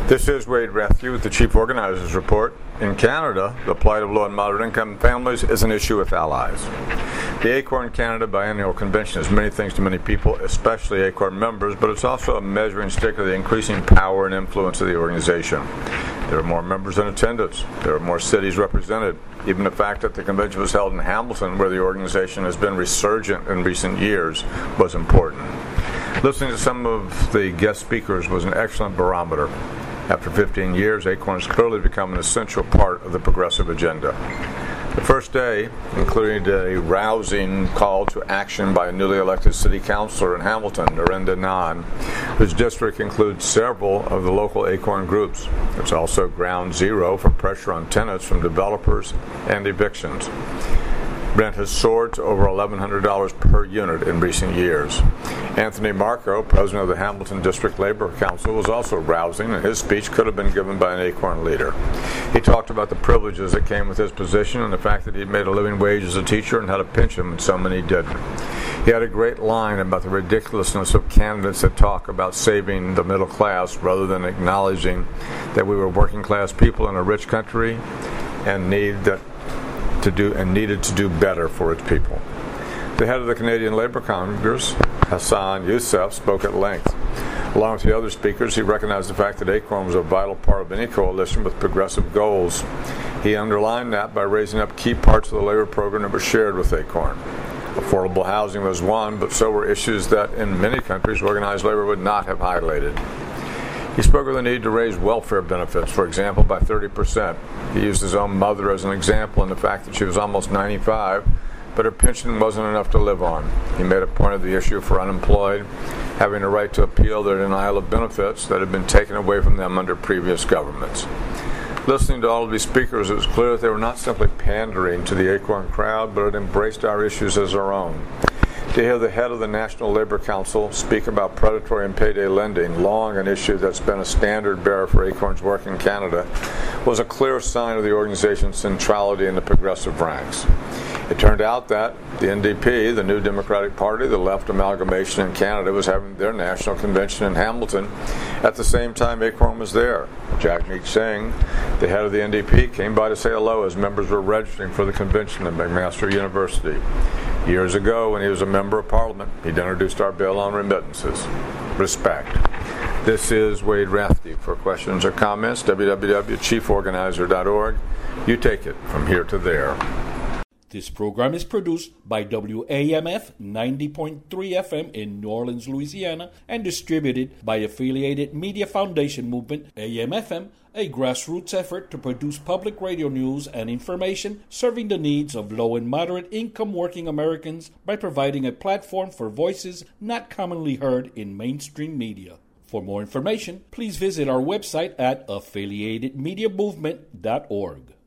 This is Wade Rathke with the Chief Organizers Report. In Canada, the plight of low and moderate income families is an issue with allies. The ACORN Canada Biennial Convention is many things to many people, especially ACORN members, but it's also a measuring stick of the increasing power and influence of the organization. There are more members in attendance. There are more cities represented. Even the fact that the convention was held in Hamilton, where the organization has been resurgent in recent years, was important. Listening to some of the guest speakers was an excellent barometer. After 15 years, ACORN has clearly become an essential part of the progressive agenda. The first day included a rousing call to action by a newly elected city councilor in Hamilton, Narendra Nand, whose district includes several of the local ACORN groups. It's also ground zero for pressure on tenants from developers and evictions. Rent has soared to over $1,100 per unit in recent years. Anthony Marco, president of the Hamilton District Labor Council, was also rousing, and his speech could have been given by an ACORN leader. He talked about the privileges that came with his position and the fact that he'd made a living wage as a teacher and had a pension when so many didn't. He had a great line about the ridiculousness of candidates that talk about saving the middle class rather than acknowledging that we were working class people in a rich country and needed to do better for its people. The head of the Canadian Labour Congress, Hassan Youssef, spoke at length. Along with the other speakers, he recognized the fact that ACORN was a vital part of any coalition with progressive goals. He underlined that by raising up key parts of the labor program that were shared with ACORN. Affordable housing was one, but so were issues that in many countries organized labor would not have highlighted. He spoke of the need to raise welfare benefits, for example, by 30%. He used his own mother as an example in the fact that she was almost 95, but her pension wasn't enough to live on. He made a point of the issue for unemployed having a right to appeal their denial of benefits that had been taken away from them under previous governments. Listening to all of these speakers, it was clear that they were not simply pandering to the ACORN crowd, but had embraced our issues as their own. To hear the head of the National Labor Council speak about predatory and payday lending, long an issue that's been a standard bearer for ACORN's work in Canada, was a clear sign of the organization's centrality in the progressive ranks. It turned out that the NDP, the New Democratic Party, the left amalgamation in Canada, was having their national convention in Hamilton at the same time ACORN was there. Jagmeet Singh, the head of the NDP, came by to say hello as members were registering for the convention at McMaster University. Years ago, when he was a member of Parliament, he'd introduced our bill on remittances. Respect. This is Wade Rathke. For questions or comments, www.chieforganizer.org. You take it from here to there. This program is produced by WAMF 90.3 FM in New Orleans, Louisiana, and distributed by Affiliated Media Foundation Movement, AMFM, a grassroots effort to produce public radio news and information serving the needs of low and moderate income working Americans by providing a platform for voices not commonly heard in mainstream media. For more information, please visit our website at affiliatedmediamovement.org.